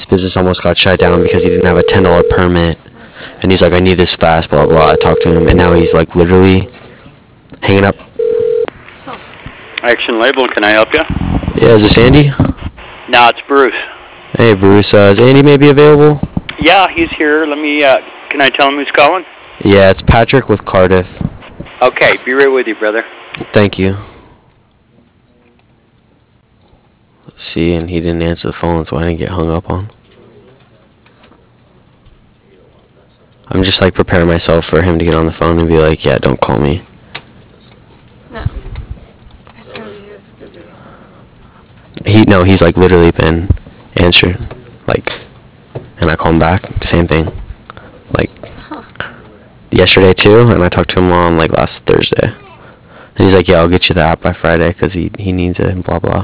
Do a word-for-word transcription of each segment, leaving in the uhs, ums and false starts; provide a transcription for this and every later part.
business almost got shut down because he didn't have a ten dollar permit. And he's like, I need this fast, blah, blah. I talked to him, and now he's like literally hanging up. Action Label, can I help you? Yeah, is this Andy? No, it's Bruce. Hey, Bruce. Uh, is Andy maybe available? Yeah, he's here. Let me, uh, can I tell him who's calling? Yeah, it's Patrick with Cardiff. Okay, be right with you, brother. Thank you. See, and he didn't answer the phone, so I didn't get hung up on. I'm just like preparing myself for him to get on the phone and be like, yeah, don't call me. No. It's gonna be his busy. He no, he's like literally been answered, like, and I call him back, same thing, like Huh. yesterday too, and I talked to him on like last Thursday, and he's like, yeah, I'll get you the app by Friday because he he needs it and blah blah.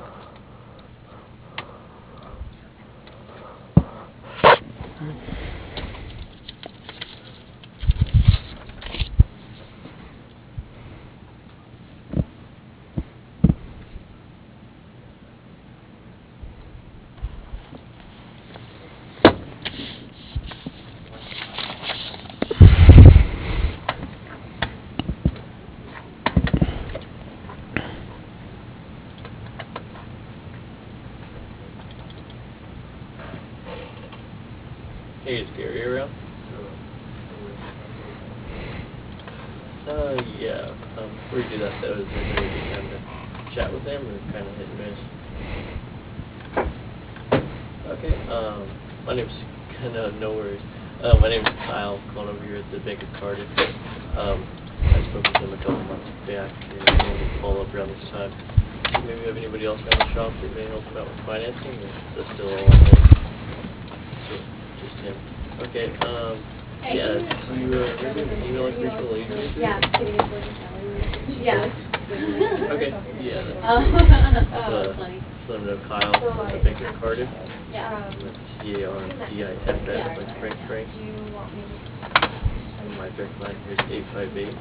Hey, is Gary around? Uh, yeah. Um, before you do that, though, is there maybe a good time to chat with him, or kind of hit and miss? Okay. Um, my name's kind of no worries. Uh, my name's Kyle, calling over here at the Bank of Cardiff. Um, I spoke with him a couple months back, and I wanted to follow up around this time. Do you maybe have anybody else around the shop that may help him out with financing, or is that still all on hold? Just him. Okay, um, yeah, do you, uh, remember the email I reached the lady? Yeah, yeah. Okay, yeah, that's Oh, great. that's So, funny. just let them know Kyle from the Bank of Cardiff. Yeah. That's C A R D I F F, like Frank Frank. Do you want me And my direct line here is eight five eight.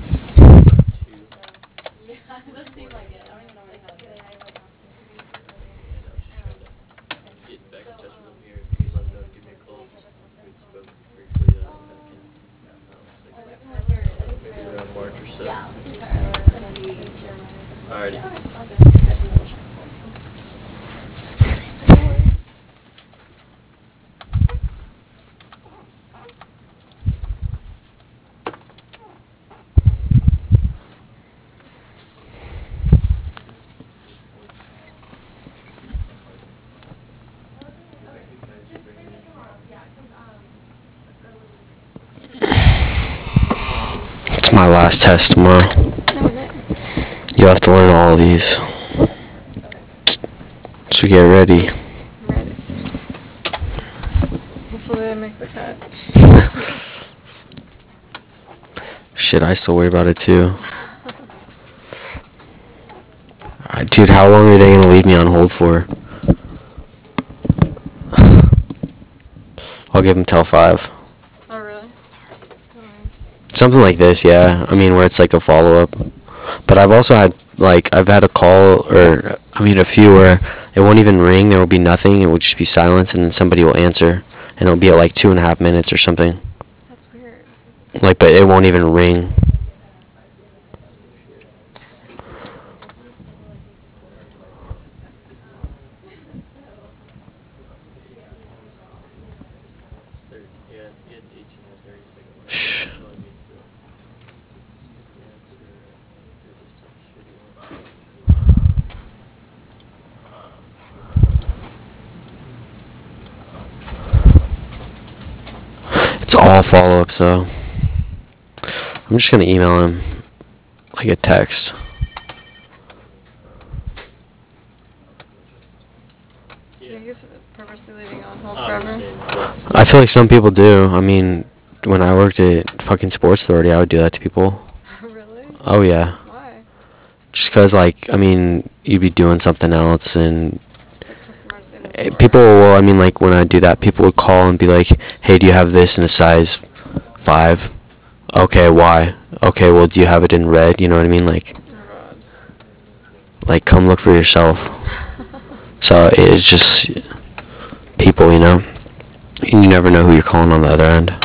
to? Yeah, it doesn't seem like it. I don't even know where it's at. Get back in touch with him here. If you let him know to give me a call. We spoke briefly uh, back in, I don't know, maybe around March or so. Yeah. Alrighty. It's my last test tomorrow. Oh, nice. You'll have to learn all of these. So get ready. I'm ready. Hopefully they make the cut. Shit, I still worry about it too. Uh, Dude, how long are they gonna leave me on hold for? I'll give them till five. Oh, really? Nice. Something like this, yeah. I mean, where it's like a follow-up. But I've also had, like, I've had a call, or, I mean, a few where it won't even ring, there will be nothing, it will just be silence, and then somebody will answer, and it'll be at, like, two and a half minutes or something. That's weird. Like, but it won't even ring. Thirty, yeah, he had eighteen or thirty seconds. Shh. So I mean, so, yeah, it's, uh, they're just a shitty one. It's all follow-ups, though. I'm just gonna email him, like a text. Do you think he's purposely leaving on hold I forever? understand, but I feel like some people do. I mean, when I worked at fucking Sports Authority, I would do that to people. Really? Oh, yeah. Why? Just because, like, I mean, you'd be doing something else, and Like customers in eh, people, well, I mean, like, when I do that, people would call and be like, hey, do you have this in a size five? Okay, why? Okay, well, do you have it in red? You know what I mean? Like, Oh, God. like, come look for yourself. So it's just people, you know. know? And you never know who you're calling on the other end.